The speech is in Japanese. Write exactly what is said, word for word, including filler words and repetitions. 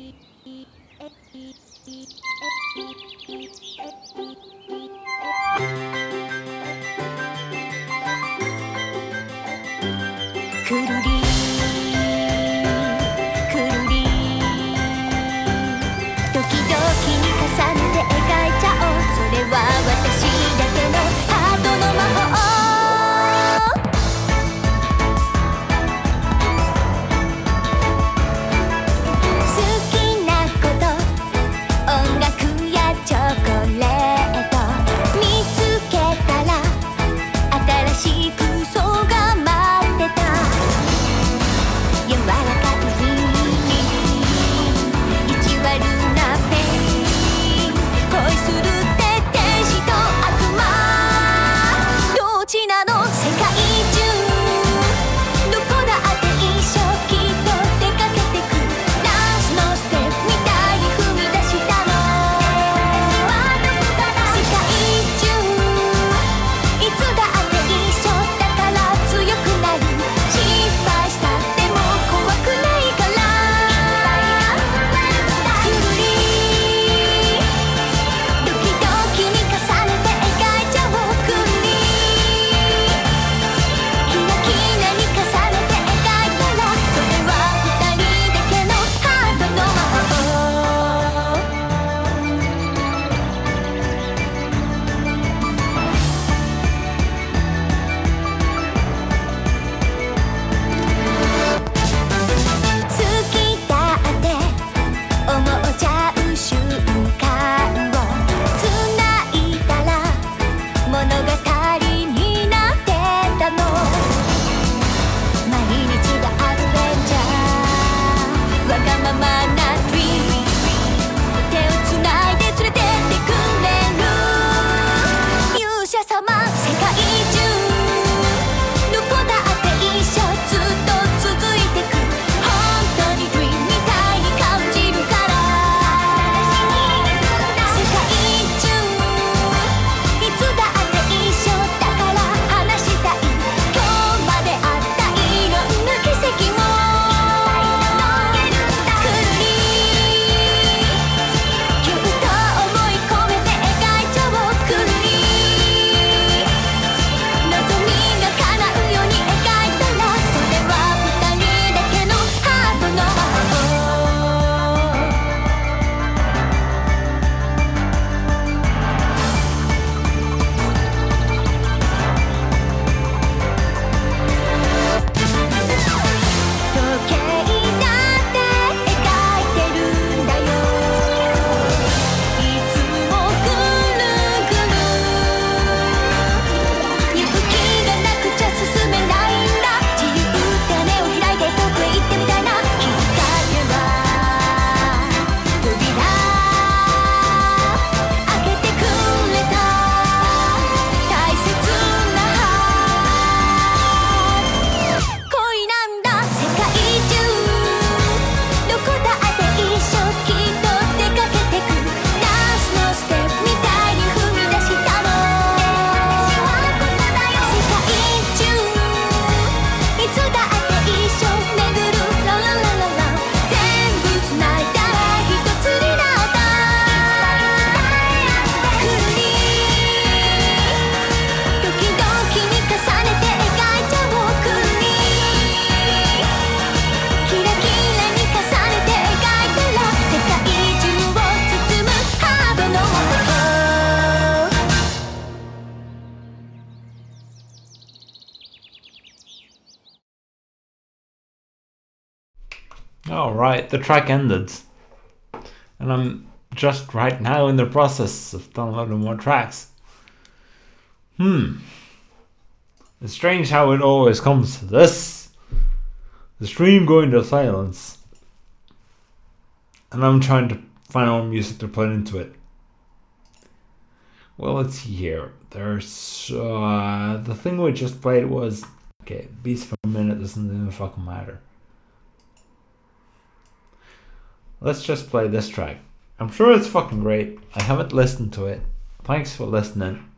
くるりくるり時々に重ねて描いちゃおう。それは私だけのハートの魔法。好きなこと音楽やチョコレート見つけたら新しい空想が待ってた。柔らかいフィーリング意地悪なペイン恋するって天使と悪魔どっちなの。世界中どこだって一緒きっと出かけてくダンスのステップみたいに踏み出したの。世界中いつだって一緒だから強くなる。失敗したっても怖くないからくるりドキドキに重ねて描いちゃおう。くるりキラキラに重ねて描いたらそれは二人だけのハートの魔法。好きだって思っちゃう瞬間をつないだら物語になってたの。毎日がアドベンチャーわがままなドリーム手をつないで連れてってくれる勇者様。世界中どこだって一緒ずっと続いてく本当にドリームみたいに感じるから世界中いつだって一緒だから話したい今日まであったいろんな奇跡もくるりぎゅっと思い込めて描いちゃおう。くるり望みが叶うように描いたらそれは二人だけのハートの魔法。時計だって描いてるんだよ。いつもぐるぐる勇気がなくちゃ進めないんだ。自由って羽を開いて遠くへ行ってみたいな。きっかけは扉開けてくれた大切な恋なんだ。世界中どこだって一緒きっと出かけてくダンスのステップみたいに踏み出したの。世界中いつだって一緒巡るラララララ全部つないだら一つになったくるりドキドキに重ねて描いちゃおう。くるりキラキラに重ねて描いたら世界中を包むハートの魔法。 Alright, the track ended. And I'm just right now in the process of downloading more tracks. Hmm. It's strange how it always comes to this. The stream going to silence. And I'm trying to find more music to put into it. Well, let's see here. There's uh, the thing we just played was okay. Beats per minute doesn't even fucking matter. Let's just play this track. I'm sure it's fucking great. I haven't listened to it. Thanks for listening.